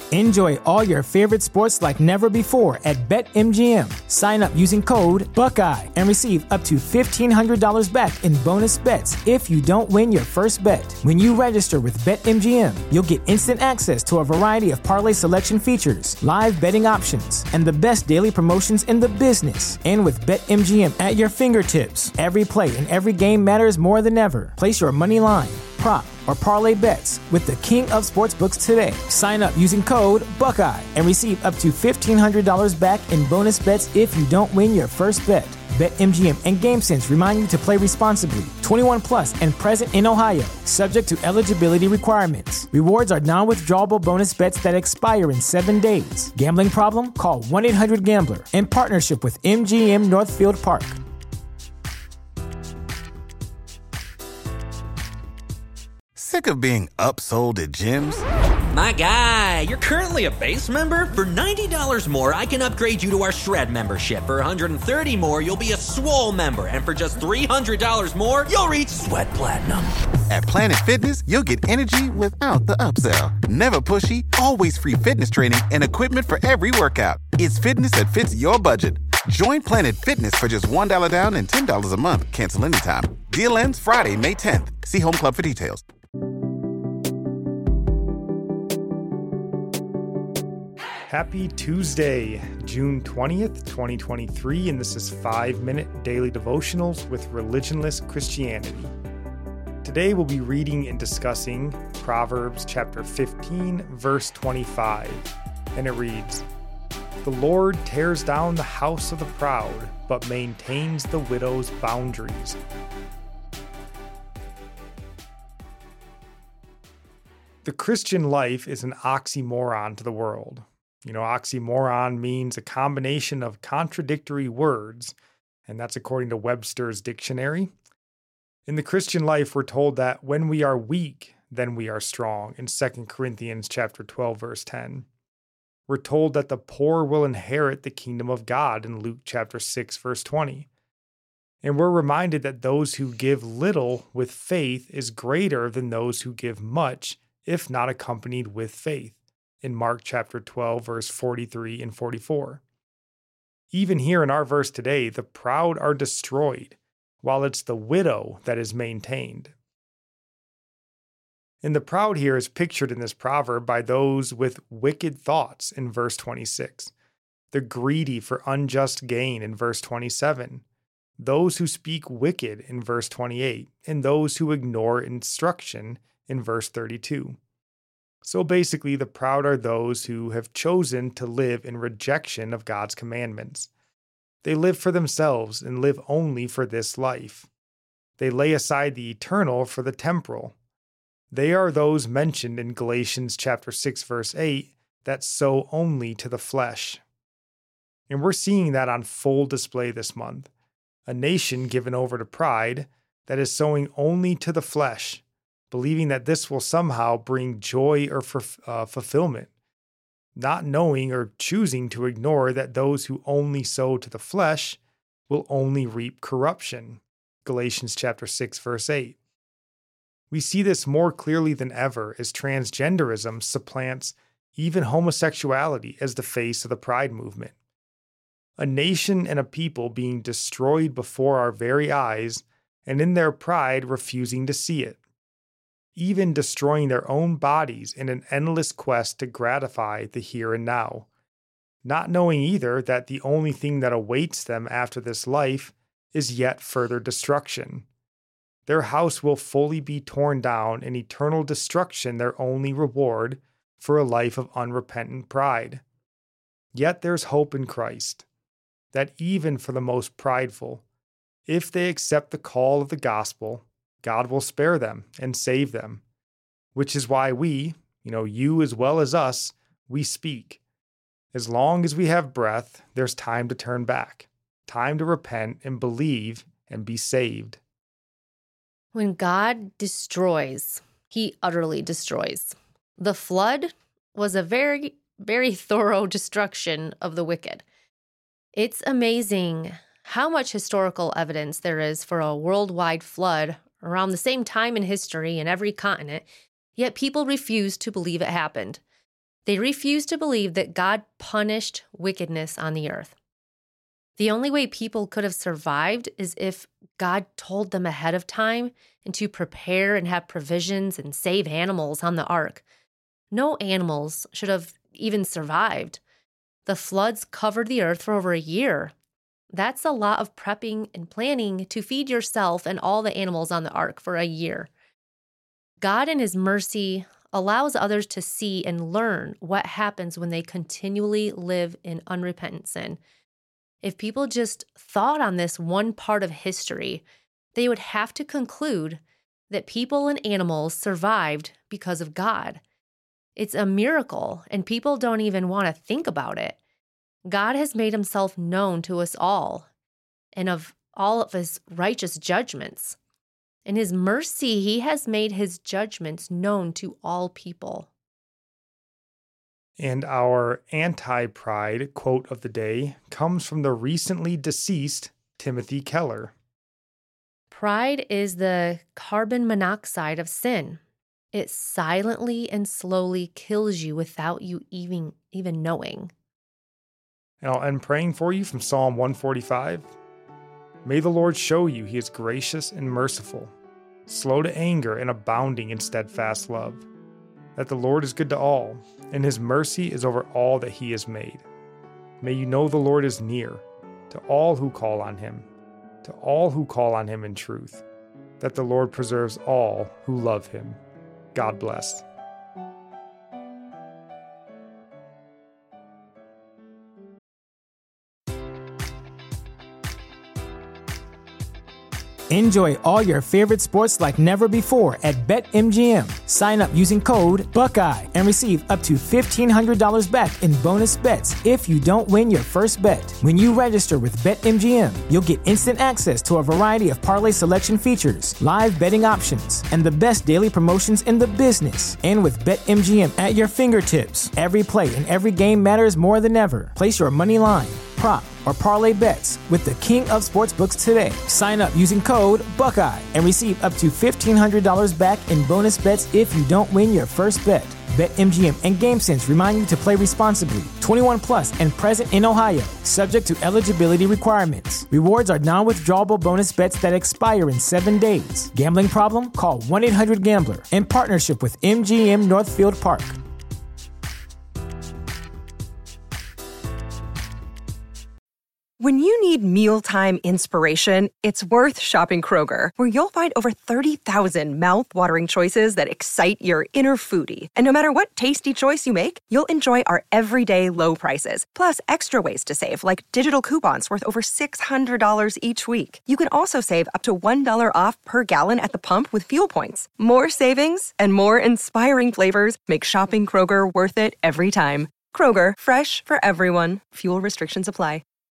Enjoy all your favorite sports like never before at BetMGM. Sign up using code Buckeye and receive up to $1,500 back in bonus bets if you don't win your first bet. When you register with BetMGM, you'll get instant access to a variety of parlay selection features, live betting options, and the best daily promotions in the business. And with BetMGM at your fingertips, every play and every game matters more than ever. Place your money line, prop, or parlay bets with the king of sportsbooks today. Sign up using code Buckeye and receive up to $1,500 back in bonus bets if you don't win your first bet. BetMGM and GameSense remind you to play responsibly. 21 plus and present in Ohio, subject to eligibility requirements. Rewards are non-withdrawable bonus bets that expire in 7 days. Gambling problem? Call 1-800-GAMBLER. In partnership with MGM Northfield Park. Sick of being upsold at gyms? My guy, you're currently a base member? For $90 more, I can upgrade you to our Shred membership. For $130 more, you'll be a Swole member. And for just $300 more, you'll reach Sweat Platinum. At Planet Fitness, you'll get energy without the upsell. Never pushy, always free fitness training and equipment for every workout. It's fitness that fits your budget. Join Planet Fitness for just $1 down and $10 a month. Cancel anytime. Deal ends Friday, May 10th. See Home Club for details. Happy Tuesday, June 20th, 2023, and this is 5-Minute Daily Devotionals with Religionless Christianity. Today we'll be reading and discussing Proverbs chapter 15, verse 25, and it reads, "The Lord tears down the house of the proud, but maintains the widow's boundaries." The Christian life is an oxymoron to the world. Oxymoron means a combination of contradictory words, and that's according to Webster's dictionary. In the Christian life, we're told that when we are weak, then we are strong, in 2 Corinthians chapter 12, verse 10. We're told that the poor will inherit the kingdom of God in Luke chapter 6, verse 20. And we're reminded that those who give little with faith is greater than those who give much, if not accompanied with faith, in Mark chapter 12, verse 43 and 44. Even here in our verse today, the proud are destroyed, while it's the widow that is maintained. And the proud here is pictured in this proverb by those with wicked thoughts in verse 26, the greedy for unjust gain in verse 27, those who speak wicked in verse 28, and those who ignore instruction in verse 32. So basically, the proud are those who have chosen to live in rejection of God's commandments. They live for themselves and live only for this life. They lay aside the eternal for the temporal. They are those mentioned in Galatians chapter 6, verse 8, that sow only to the flesh. And we're seeing that on full display this month. A nation given over to pride that is sowing only to the flesh, believing that this will somehow bring joy or fulfillment, not knowing or choosing to ignore that those who only sow to the flesh will only reap corruption. Galatians chapter 6, verse 8. We see this more clearly than ever as transgenderism supplants even homosexuality as the face of the pride movement. A nation and a people being destroyed before our very eyes, and in their pride refusing to see it. Even destroying their own bodies in an endless quest to gratify the here and now, not knowing either that the only thing that awaits them after this life is yet further destruction. Their house will fully be torn down, and eternal destruction their only reward for a life of unrepentant pride. Yet there's hope in Christ, that even for the most prideful, if they accept the call of the gospel, God will spare them and save them, which is why we, you as well as us, we speak. As long as we have breath, there's time to turn back, time to repent and believe and be saved. When God destroys, he utterly destroys. The flood was a very, very thorough destruction of the wicked. It's amazing how much historical evidence there is for a worldwide flood around the same time in history in every continent, yet people refuse to believe it happened. They refused to believe that God punished wickedness on the earth. The only way people could have survived is if God told them ahead of time and to prepare and have provisions and save animals on the ark. No animals should have even survived. The floods covered the earth for over a year. That's a lot of prepping and planning to feed yourself and all the animals on the ark for a year. God, in His mercy, allows others to see and learn what happens when they continually live in unrepentant sin. If people just thought on this one part of history, they would have to conclude that people and animals survived because of God. It's a miracle, and people don't even want to think about it. God has made Himself known to us all, and of all of His righteous judgments. In His mercy, He has made His judgments known to all people. And our anti-pride quote of the day comes from the recently deceased Timothy Keller. Pride is the carbon monoxide of sin. It silently and slowly kills you without you even knowing. And I'll end praying for you from Psalm 145. May the Lord show you He is gracious and merciful, slow to anger and abounding in steadfast love, that the Lord is good to all, and His mercy is over all that He has made. May you know the Lord is near to all who call on Him, in truth, that the Lord preserves all who love Him. God bless. Enjoy all your favorite sports like never before at BetMGM. Sign up using code Buckeye and receive up to $1,500 back in bonus bets if you don't win your first bet. When you register with BetMGM, you'll get instant access to a variety of parlay selection features, live betting options, and the best daily promotions in the business. And with BetMGM at your fingertips, every play and every game matters more than ever. Place your money line, prop, or parlay bets with the king of sportsbooks today. Sign up using code Buckeye and receive up to $1,500 back in bonus bets if you don't win your first bet. BetMGM and GameSense remind you to play responsibly. 21 plus and present in Ohio, subject to eligibility requirements. Rewards are non-withdrawable bonus bets that expire in 7 days. Gambling problem? Call 1-800-GAMBLER. In partnership with MGM Northfield Park. When you need mealtime inspiration, it's worth shopping Kroger, where you'll find over 30,000 mouth-watering choices that excite your inner foodie. And no matter what tasty choice you make, you'll enjoy our everyday low prices, plus extra ways to save, like digital coupons worth over $600 each week. You can also save up to $1 off per gallon at the pump with fuel points. More savings and more inspiring flavors make shopping Kroger worth it every time. Kroger, fresh for everyone. Fuel restrictions apply.